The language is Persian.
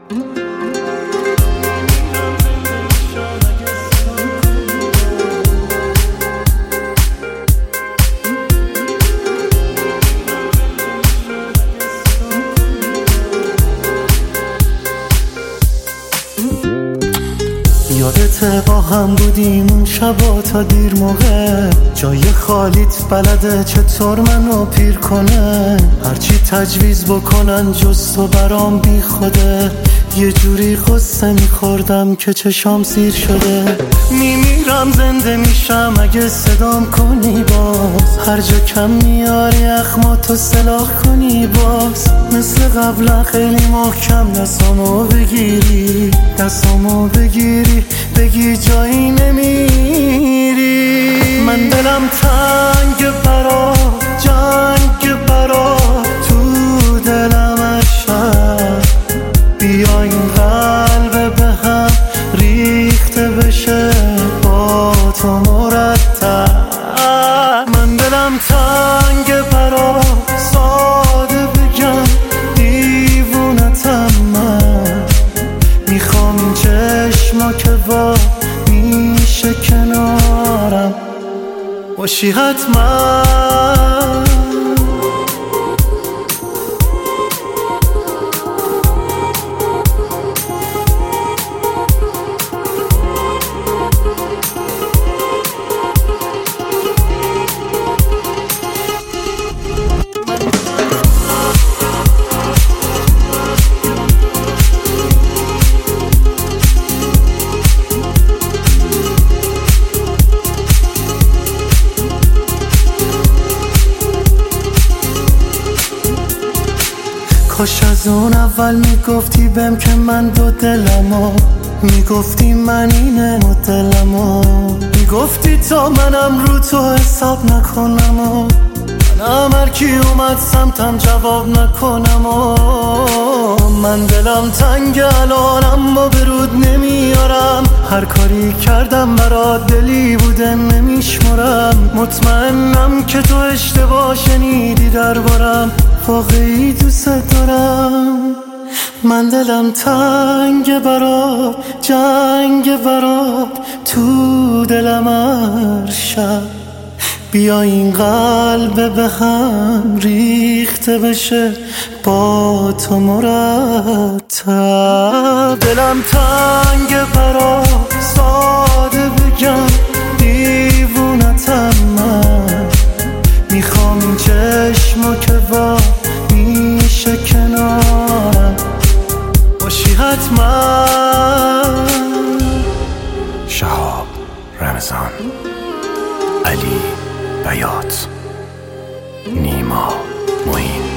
یادت با هم بودیم اون شبا تا دیر موقع، جای خالیت بلده چطور منو پیر کنه، هرچی تجویز بکنن جز تو برام بی خوده، یه جوری قصه میخوردم که چشام سیر شده. میمیرم زنده میشم اگه صدام کنی باز، هر جا کم میاری اخماتو سلاح کنی باز، مثل قبلا خیلی محکم دستامو بگیری، دستامو بگیری بگی جایی نمیری. من دلم تنگ برات، جنگ برات تو دلم عشق، بیا این قلب به هم ریخته بشه با تو مرتب. من دلم تنگ برات، ساده بگم دیوونتم من، میخوام این چشما که با میشه کنارم باشی حتما. کاش از اون اول میگفتی بهم که من دو دلمو، میگفتی من اینه مدلمو، میگفتی تا منم رو تو حساب نکنم و منم هر کی اومد سمتم جواب نکنم و من دلم تنگ الانم و برود نمیارم، هر کاری کردم برات دلی بوده نمیشمرم، مطمئنم که تو اشتباه شنیدی دربارم، واقعی دوست دارم. من دلم تنگ برات، جنگ برات تو دلم هر شب، بیا این قلب به هم ریخته بشه با تو مرتب. دلم تنگ برات، ساده بگم دیوونتم من، میخوام این چشما که با میشه کنارم باشی حتما. شهاب رمضان، علی بیات، نیما معین.